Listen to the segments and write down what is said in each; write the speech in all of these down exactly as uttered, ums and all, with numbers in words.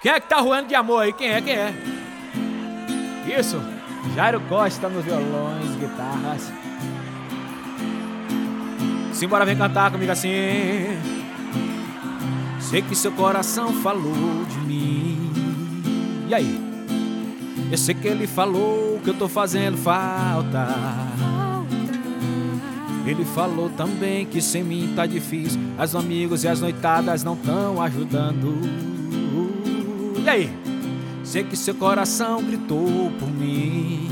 Quem é que tá ruando de amor aí? Quem é? Quem é? Isso, Jairo Costa nos violões, guitarras. Simbora, vem cantar comigo assim. Sei que seu coração falou de mim. E aí? Eu sei que ele falou que eu tô fazendo falta. Ele falou também que sem mim tá difícil. Os amigos e as noitadas não tão ajudando. E aí? Sei que seu coração gritou por mim.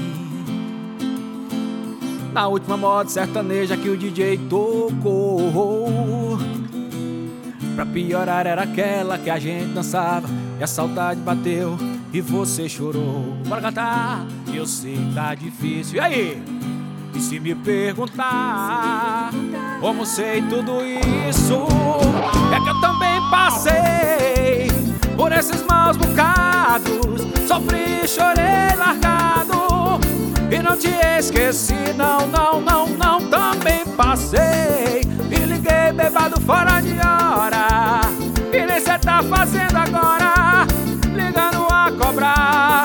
Na última moda sertaneja que o D J tocou. Pra piorar era aquela que a gente dançava e a saudade bateu e você chorou. Bora cantar! Eu sei que tá difícil. E aí? E se me perguntar como sei tudo isso, é que eu também passei por esses maus bocados. Sofri, chorei, largado e não te esqueci, não, não, não, não. Também passei e liguei bebado fora de hora. E nem cê tá fazendo agora, ligando a cobrar,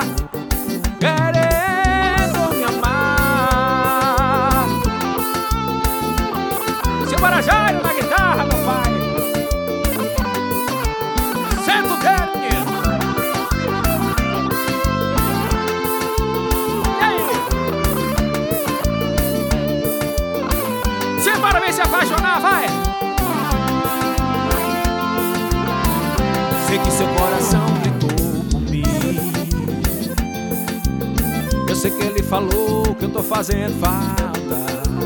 querendo me amar. Simbora, Jairo na guitarra, meu pai. Senta o dedo, menino. E aí? Simbora, vem se apaixonar, vai. Sei que seu coração gritou por mim. Eu sei que ele falou que eu tô fazendo falta.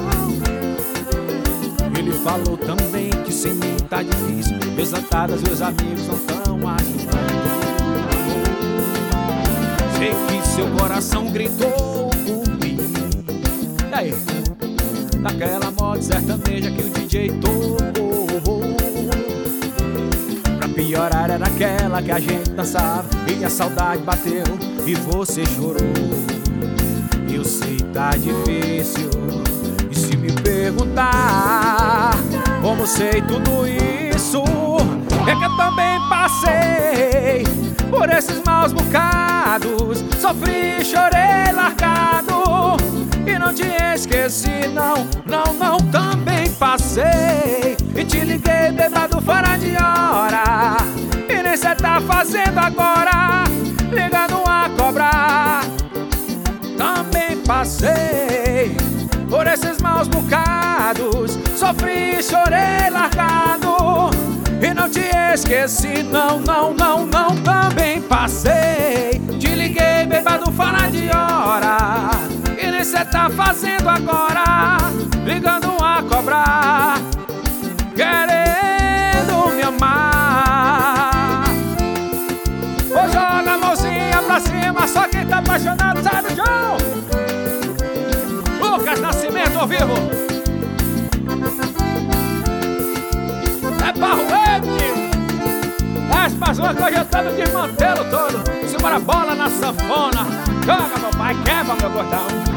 Ele falou também que sem mim tá difícil. Meus atadas, meus amigos não tão ajudando. Sei que seu coração gritou por mim. E aí? Naquela moda sertaneja que o D J tocou. Pra piorar era aquela que a gente dançava e a saudade bateu e você chorou. Eu sei tá difícil. E se me perguntar como sei tudo isso, é que eu também passei por esses maus bocados. Sofri, chorei, largado e não te esqueci, não, não, não. Também passei e te liguei bebado fora de hora. E nem cê tá fazendo agora, ligando a cobrar. Também passei por esses maus bocados. Sofri, chorei, largado e não te esqueci, não, não, não, não. Também passei, te liguei bebado fora de hora. E nem cê tá fazendo agora, ligando a cobrar, querendo me amar. Vou jogar a mãozinha pra cima, só quem tá apaixonado sabe, João. Lucas Nascimento ao vivo. É Barroete. As pessoas que hoje eu tô no desmantelo todo. Simbora, bola na sanfona. Joga, meu pai, quebra, meu gordão.